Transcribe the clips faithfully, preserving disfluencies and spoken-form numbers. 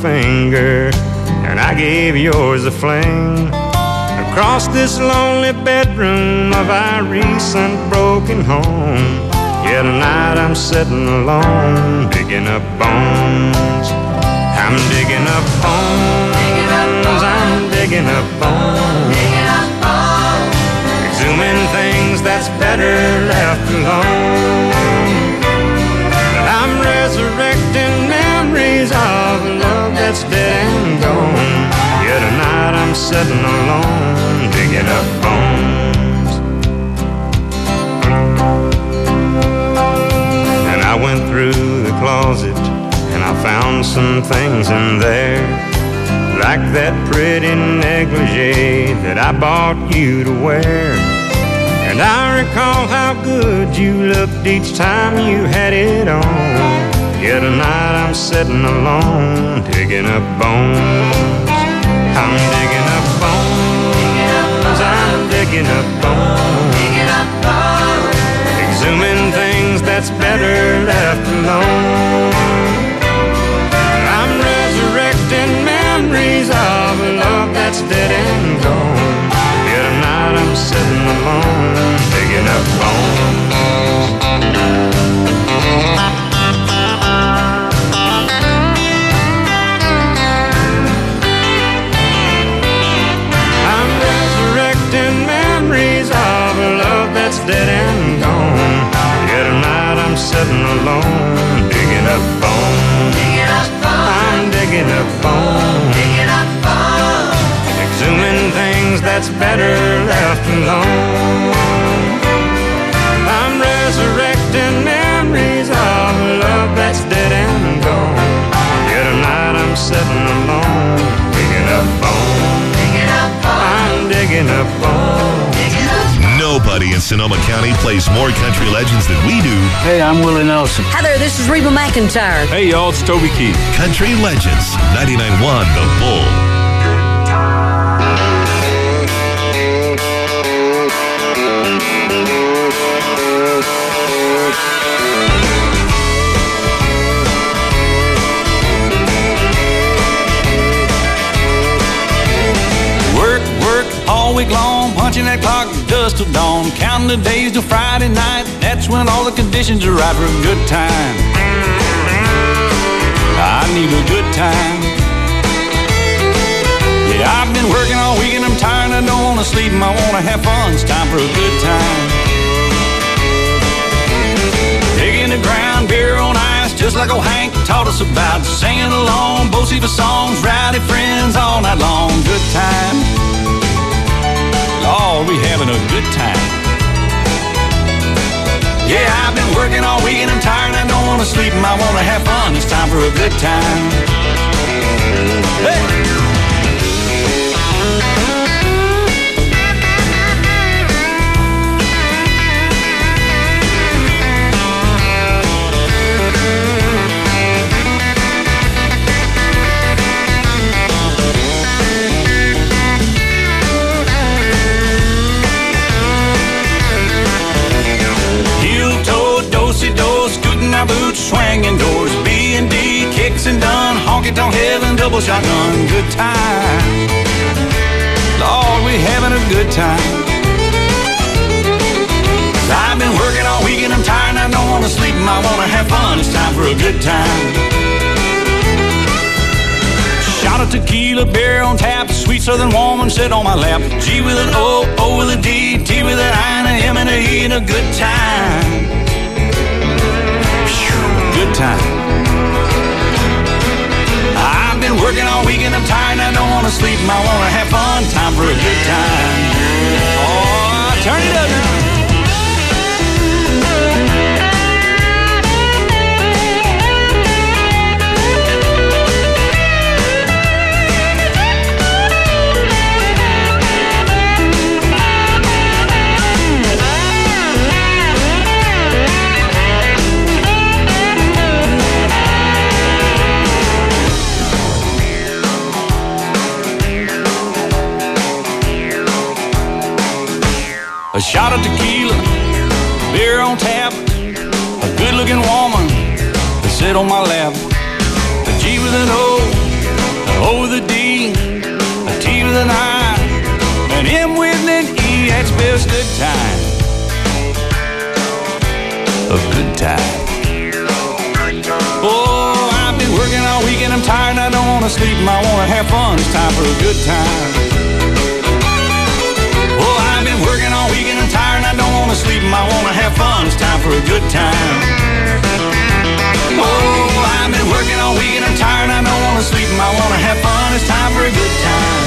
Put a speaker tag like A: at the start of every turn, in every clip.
A: finger, and I gave yours a fling. Across this lonely bedroom of our recent broken home, yet tonight I'm sitting alone, digging up bones. I'm digging up bones, I'm digging up bones, exhuming things that's better left alone. I'm resurrecting memories of love that's dead and gone. Yet tonight I'm sitting alone, digging up bones. And I went through the closet and I found some things in there, like that pretty negligee that I bought you to wear. And I recall how good you looked each time you had it on. Yet tonight I'm sitting alone, digging up bones. I'm digging up bones, I'm digging up bones, exhuming things that's better left alone. I'm resurrecting memories of a love that's dead and gone. Yet tonight I'm sitting alone, digging up bones. Dead and gone. Yet tonight I'm sitting alone, digging up bones. Digging up bones. I'm digging up bones. Digging up bones. Exhuming things that's better left alone. I'm resurrecting memories of love that's dead and gone. Yet tonight I'm sitting alone, digging up bones. Digging up bones. I'm digging up bones.
B: Nobody in Sonoma County plays more country legends than we do.
C: Hey, I'm Willie Nelson.
D: Hi there, this is Reba McEntire.
E: Hey, y'all, it's Toby Keith.
B: Country Legends, ninety-nine point one The Bull.
F: Work, work, all week long, punching that clock, dust till dawn, counting the days till Friday night. That's when all the conditions are right for a good time. I need a good time. Yeah, I've been working all week and I'm tired. I don't want to sleep and I want to have fun. It's time for a good time. Digging the ground, beer on ice, just like old Hank taught us about. Singing along, both the songs, rowdy friends all night long. Good time. Oh, we having a good time. Yeah, I've been working all week and I'm tired. I don't want to sleep and I want to have fun. It's time for a good time. Hey! Scooting our boots, swinging doors, B and D, kicks and done, honky-tonk heaven, double shotgun, good time. Lord, we having a good time. I've been working all week and I'm tired and I don't want to sleep and I want to have fun. It's time for a good time. Shot of tequila, beer on tap, sweet southern woman sit on my lap. G with an O, O with a D, T with an I and a M and a E, and a good time. Good time. I've been working all week and I'm tired and I don't want to sleep and I want to have fun. Time for a good time. Oh, turn it up now. A shot of tequila, beer on tap, a good-looking woman to sit on my lap. A G with an O, wanna sleep and I wanna have fun. It's time for a good time. Oh, I've been working all week and I'm tired and I don't wanna sleep and I wanna have fun. It's time for a good time. Oh, I've been working all week and I'm tired and I don't wanna sleep and I wanna have fun. It's time for a good time.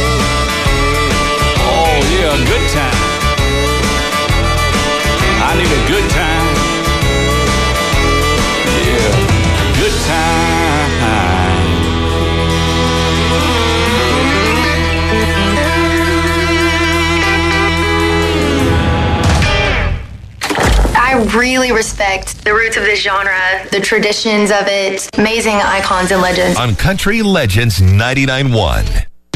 F: Oh yeah, a good time. I need a good time. Yeah, good time.
C: I really respect the roots of this genre, the traditions of it, amazing icons and legends.
B: On Country Legends ninety-nine point one.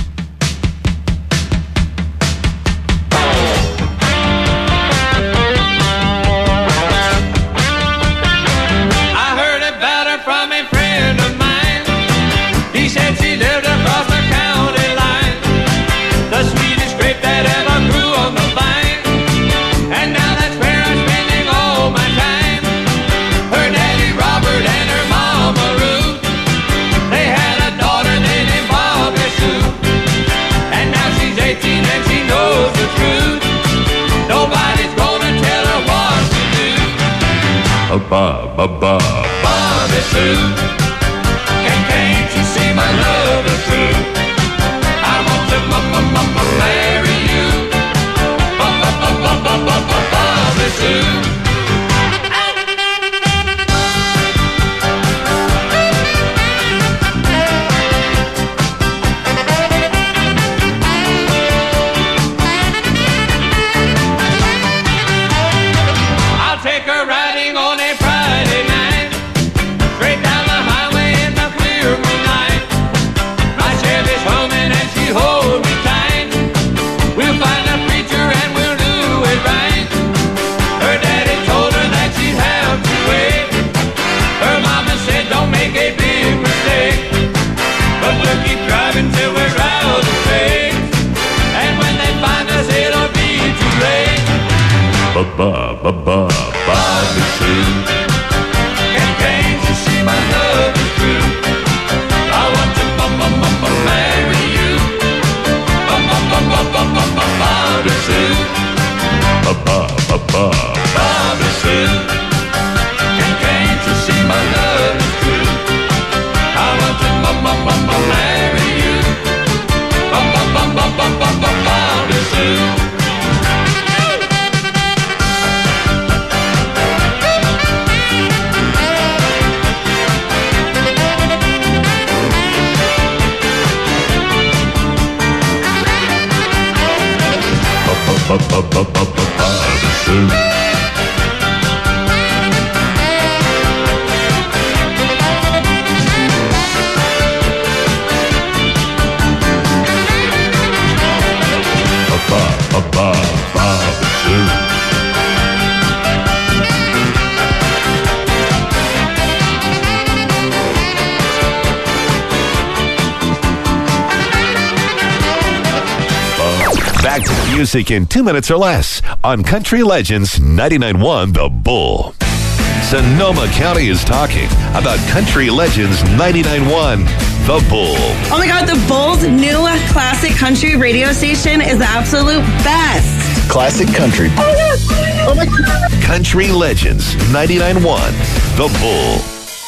E: Bob, Bob, Bob, Bobby Sue. And can't you see my love is true? I want to marry you, Bobby Sue.
F: I'll take her riding on a Friday night, straight down the highway in the clear moonlight. My Chevy's humming and she holds me tight. We'll find a preacher and we'll do it right. Her daddy told her that she'd have to wait. Her mama said don't make a big mistake, but we'll keep driving till we're out of space. And when they find us it'll be too late.
E: Ba-ba, ba-ba, Bobby Sue. And can't you see my love is true? I want to marry you, Bobby Sue. Ba-ba, ba-ba, Bobby Sue. And can't you see my love is true? I want to marry you, Bobby Sue. Bobby Sue. Bobby Sue.
B: Back to the music in two minutes or less on Country Legends ninety-nine point one The Bull. Sonoma County is talking about Country Legends ninety-nine point one The Bull.
G: Oh my God, The Bull's new classic country radio station is the absolute best.
H: Classic country.
G: Oh my God. Oh my God.
B: Country Legends ninety-nine point one The Bull.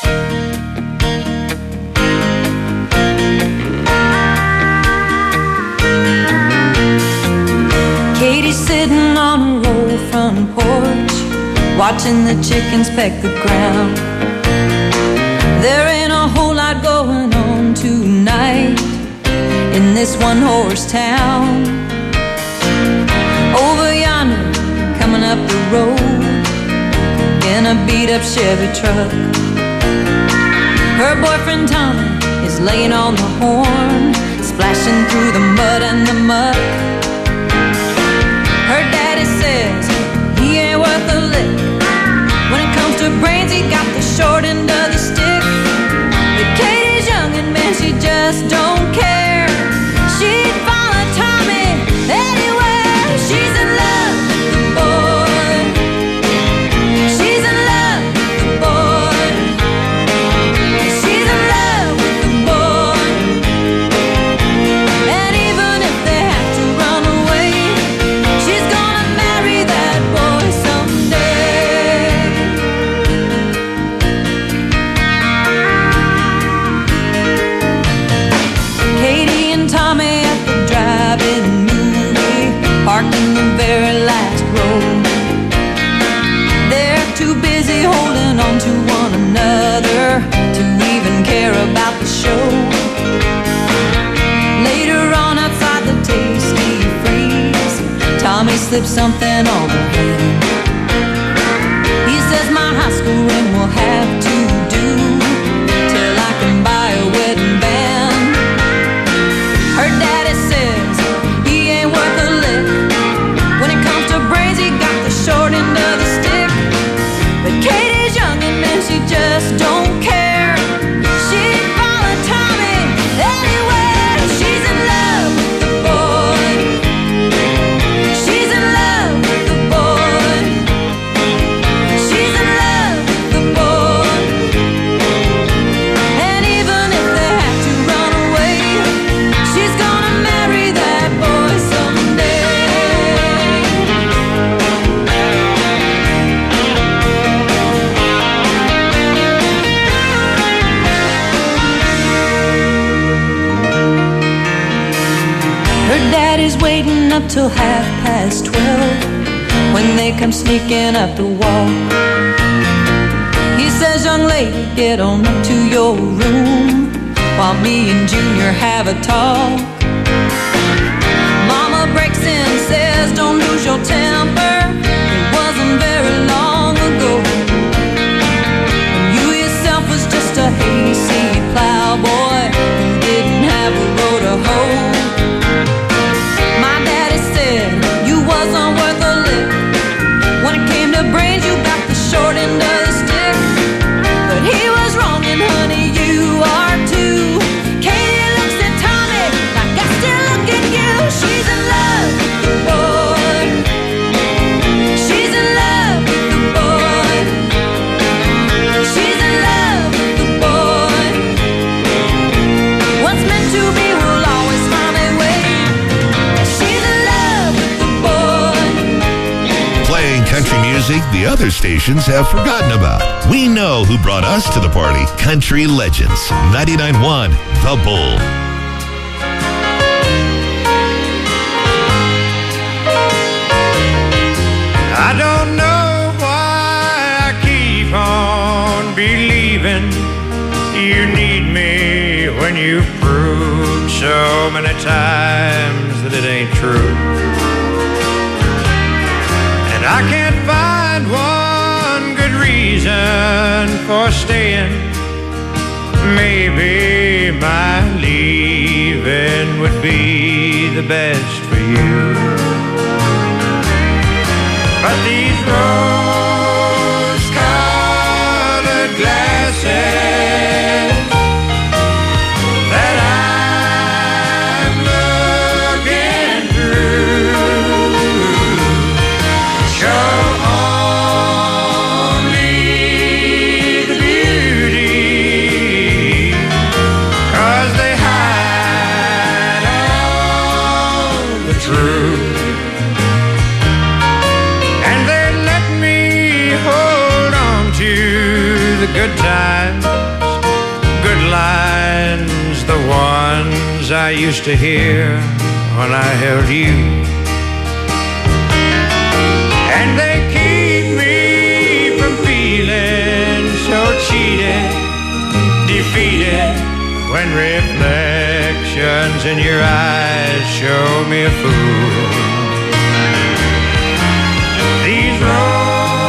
I: Katie's sitting on a roll front porch, watching the chickens peck the ground. There ain't a whole lot going on tonight in this one-horse town. Over yonder, coming up the road in a beat-up Chevy truck, her boyfriend Tommy is laying on the horn, splashing through the mud and the muck. Her daddy says he ain't worth a lick. When it comes to brains, he got the short end of the stick. But Katie's young and man, she just don't care. She'd follow Tommy anywhere. She's in love with the boy. She's in love with the boy. She's in love with the boy. slip something on her hand. He says my high school ring will have to do till I can buy a wedding band. Her daddy says he ain't worth a lick. When it comes to brains, he got the short end of the stick. But Katie's young and man, she just don't care. She'd follow Tommy anywhere. She's in love with the boy. She's in love with the boy. She's in love with the boy. And even if they have to run away, she's gonna marry that boy someday. Her daddy's waiting up till half past twelve when they come sneaking up the wall. He says, young lady, get on up to your room while me and Junior have a talk. Mama breaks in and says, don't lose your temper. It wasn't very long ago when you yourself was just a hayseed plowboy who didn't have a road to hoe. My daddy said you wasn't worth a lick. When it came to brains, you got the short end of the stick. But he was wrong, and honey, you are too. Katie looks at Tommy like I still look at you. She's in love with the boy. She's in love with the boy. She's in love with the boy. What's meant to be will always find a way. She's in love with the boy.
B: Playing country music the other stations have forgotten about. We know who brought us to the party. Country Legends, ninety-nine point one The Bull.
A: I don't know why I keep on believing you need me when you've proved so many times that it ain't true. And I can't find one good reason for staying. Maybe my leaving would be the best for you. But these rose-colored glasses that I'm looking through show only the beauty, 'cause they hide all the truth. The good times, good lines, the ones I used to hear when I held you. And they keep me from feeling so cheated, defeated, when reflections in your eyes show me a fool. These roads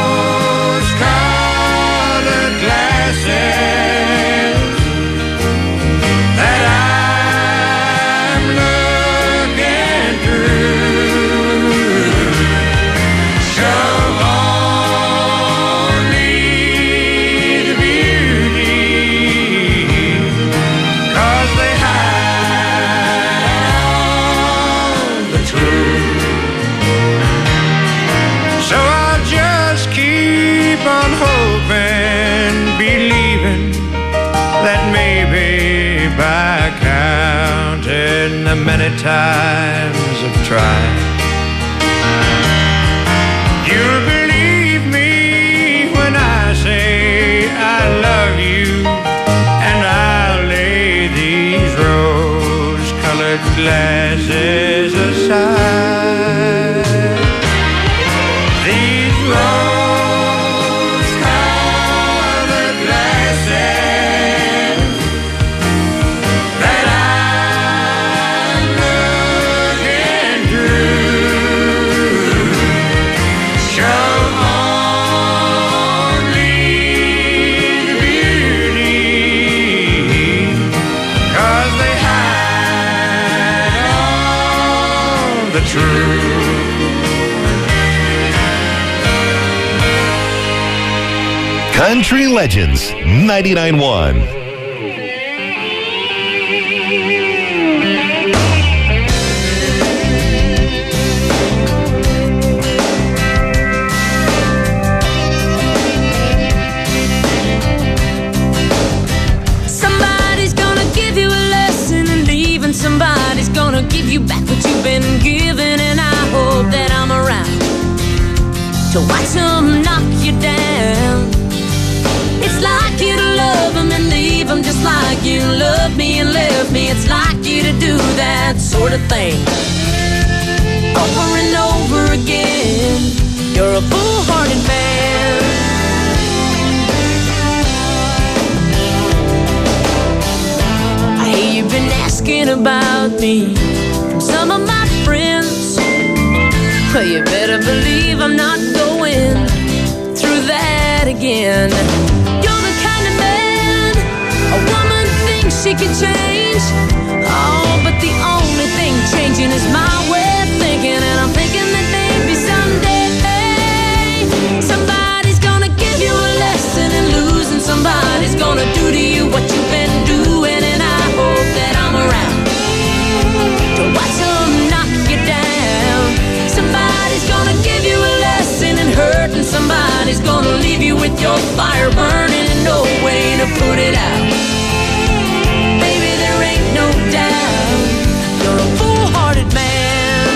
A: that I'm looking through show only the beauty, 'cause they hide all the truth. So I'll just keep on hoping, believing that maybe by counting the many times I've tried, you'll believe me when I say I love you, and I'll lay these rose-colored glasses aside. These rose-colored glasses that I'm looking through of the truth.
B: Country Legends ninety-nine point one.
I: Somebody's gonna give you a lesson and leave, and somebody's gonna give you back what you've been given. And I hope that I'm around to watch them knock you down. It's like you to love them and leave them, just like you loved me and left me. It's like you to do that sort of thing over and over again. You're a foolhardy man. I hear you've been asking about me from some of my friends. Well, you better believe I'm not going through that again. You're the kind of man a woman thinks she can change. Oh, but the only thing changing is my way of thinking. And I'm thinking that maybe someday somebody's gonna give you a lesson in losing. Somebody's gonna do to you what you've been doing. And I hope that I'm around to watch them knock you down. Somebody's gonna give you a lesson in hurt, and somebody's gonna leave you with your fire burning and no way to put it out. Baby, there ain't no doubt you're a foolhardy man.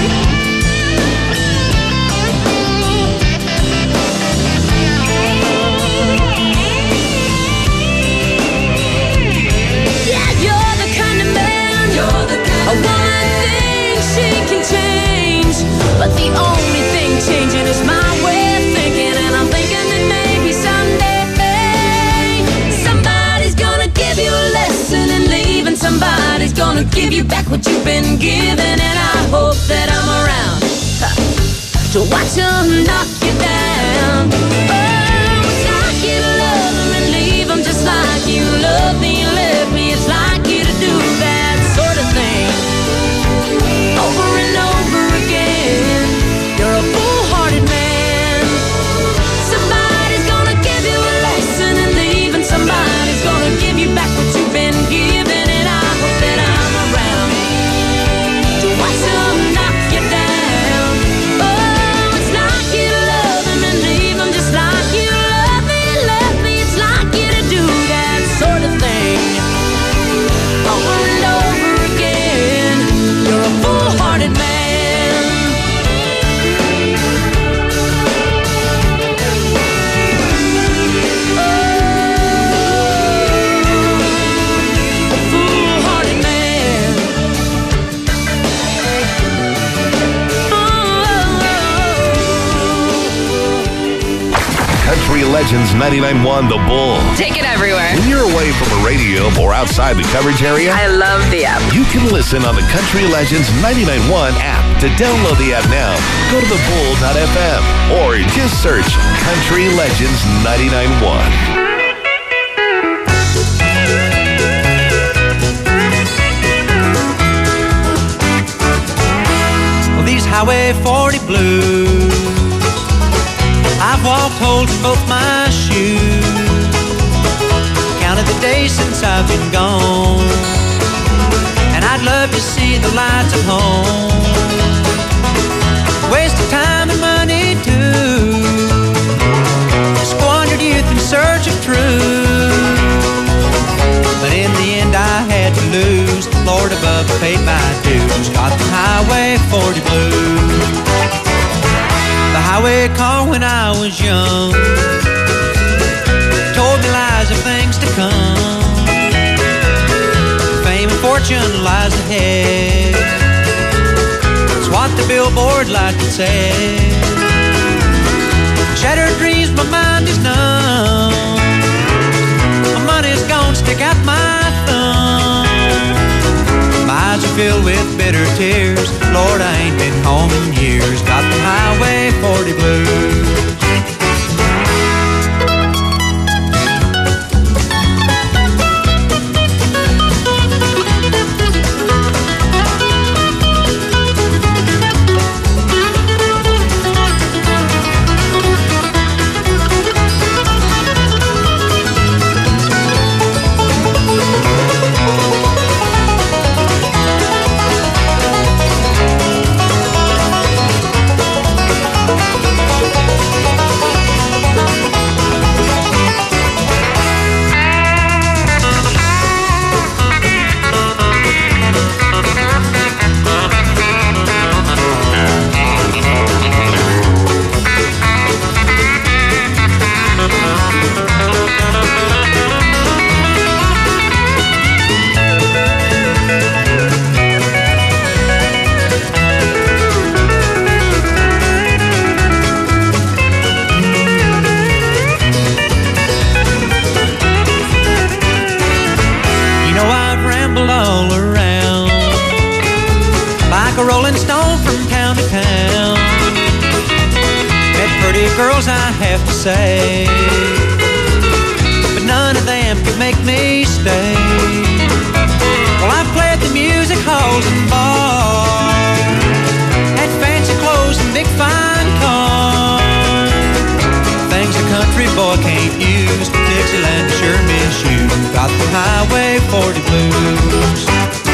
I: Yeah, you're the kind of man, you're the kind a woman thinks she can change, but the only thing changing is my way of thinking. And I'm thinking that maybe someday somebody's gonna give you a lesson and leave, and somebody's gonna give you back what you've been given. And I hope that I'm around huh, to watch them knock you down. Oh, it's like you to love them and leave them, just like you love me and left me. It's like you to do that sort of thing over and over again. You're a foolhardy man. Somebody's gonna give you a lesson and leave, and somebody's gonna give you back what you've been given. And I hope that I'm around to watch them knock you down. Oh, it's like you to love them and leave them, just like you love me and left me. It's like you to do that sort of thing over and over again. You're a foolhardy man.
B: Country Legends ninety-nine point one The Bull.
H: Take it everywhere.
B: When you're away from the radio or outside the coverage area,
H: I love the app.
B: you can listen on the Country Legends ninety-nine point one app. To download the app now, go to the bull dot f m or just search Country Legends ninety-nine point one.
J: Well, these Highway forty blues, I've walked holes in both my shoes, counted the days since I've been gone, and I'd love to see the lights at home. Waste of time and money too, squandered youth in search of truth, but in the end I had to lose. Lord above paid my dues, got the Highway forty blues. The highway called when I was young, told me lies of things to come. Fame and fortune lies ahead, it's what the billboard like to say. Shattered dreams, my mind is numb, my money's gone, stick out my thumb. My eyes are filled with bitter tears, Lord, I ain't been home in years. Got the Highway forty blues. like a rolling stone from town to town. Met pretty girls, I have to say, but none of them could make me stay. Well, I've played the music halls and bars, had fancy clothes and big fine cars, things a country boy can't use, but Dixieland sure miss you. Got the Highway forty blues.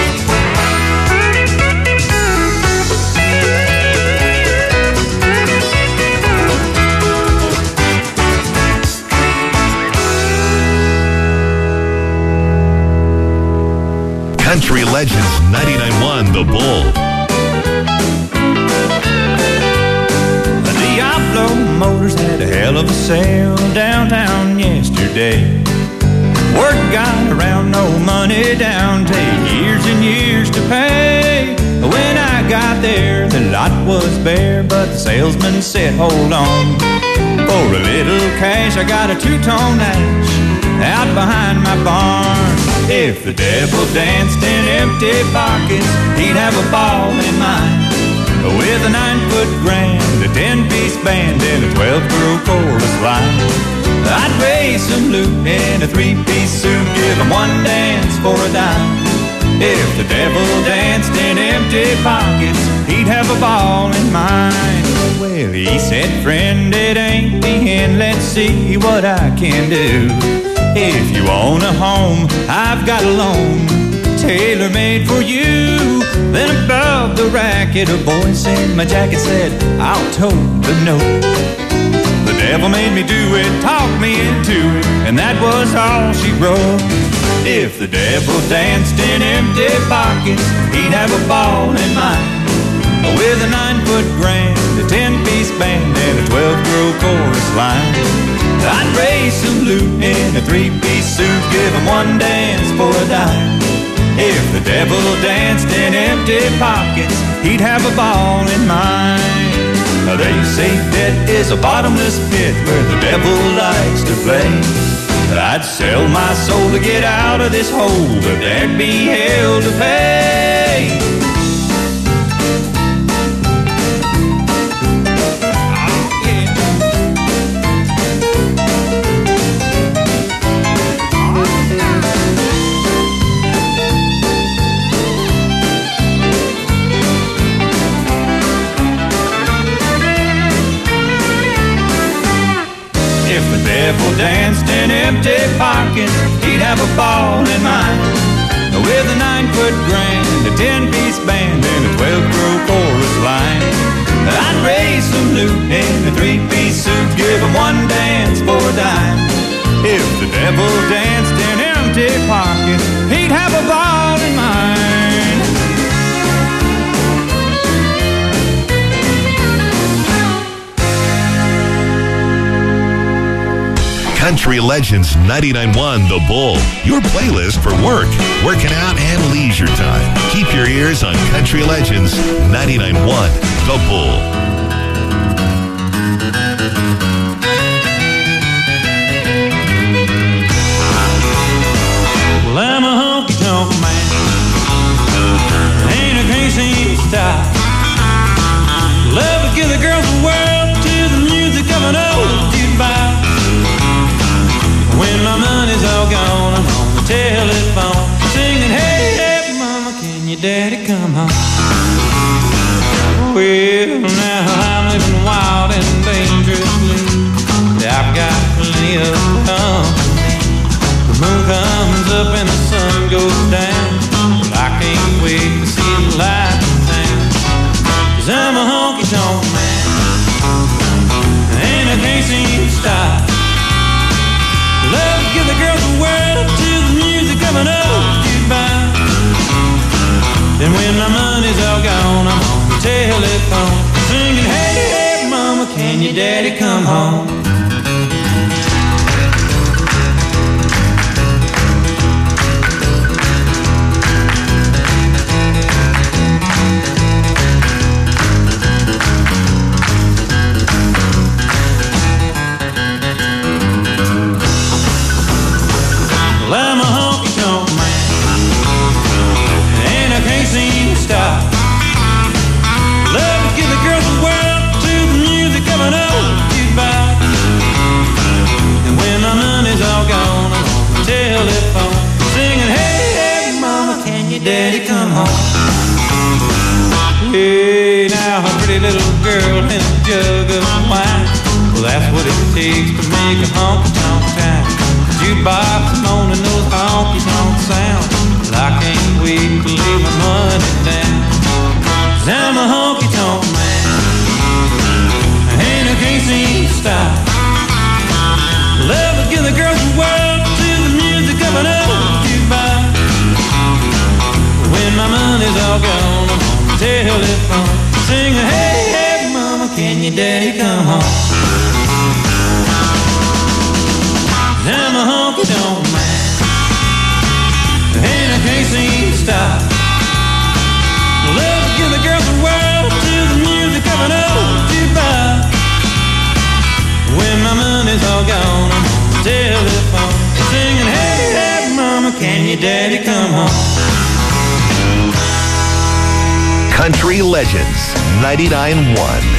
B: Country Legends ninety-nine point one The Bull.
H: The Diablo Motors had a hell of a sale downtown yesterday. Word got around, no money down, take years and years to pay. When I got there, the lot was bare, but the salesman said, hold on. For a little cash, I got a two-tone Nash out behind my barn. If the devil danced in empty pockets, he'd have a ball in mine. With a nine-foot grand, a ten-piece band, and a twelve-girl chorus line. I'd raise some loot in a three-piece suit, give him one dance for a dime. If the devil danced in empty pockets, he'd have a ball in mine. Well, he said, friend, it ain't the end, let's see what I can do. If you own a home, I've got a loan, tailor-made for you. Then above the racket, a voice in my jacket said, I'll tote the note. The devil made me do it, talked me into it, and that was all she wrote. If the devil danced in empty pockets, he'd have a ball in mine. With a nine-foot grand, a ten-piece band, and a twelve-girl chorus line. I'd raise some loot in a three-piece suit, give him one dance for a dime. If the devil danced in empty pockets, he'd have a ball in mine. They say debt is a bottomless pit where the devil likes to play. I'd sell my soul to get out of this hole, but there'd be hell to pay. Devil danced in empty pockets, he'd have a ball in mine. With a nine-foot grand, a ten-piece band, and a twelve-girl chorus line. I'd raise some loot in a three-piece suit, give him one dance for a dime. If the devil danced in empty pockets, he'd have a ball in mine.
B: Country Legends ninety-nine point one The Bull. Your playlist for work, working out, and leisure time. Keep your ears on Country Legends ninety-nine point one The Bull.
H: Well, I'm a honky-tonk man, ain't a crazy style. Love to give the girls the world to the music of an old jukebox. When my money's all gone, I'm on the telephone singing, hey, hey, mama, can your daddy come home? Well, now I'm living wild and dangerously. I've got plenty of company. The moon comes up and the sun goes down. Well, I can't wait to see the light in town. 'Cause I'm a honky-tonk man, and I can't seem to stop. Love to give the girls the world to the music of an old jukebox. Then when my money's all gone, I'm on the telephone singing, hey, hey, mama, can your daddy come home?
J: your daddy come home? Hey, now a pretty little girl and a jug of wine. Well, that's what it takes to make a honky-tonk town. Jukebox moaning those honky-tonk sounds. Well, I can't wait to lay my money down. 'Cause I'm a honky-tonk man, and I can't seem to stop. Love to give the girls the world to the music of an old jukebox. When my money's all gone, I'm on the telephone singing, hey, hey, mama, can your daddy come home? I'm a honky-tonk man, and I can't seem to stop. Love to give the girls the world to the music of an old jukebox. When my money's all gone, I'm on the telephone singing, hey, hey, mama, can your daddy come home?
B: Country Legends ninety-nine point one.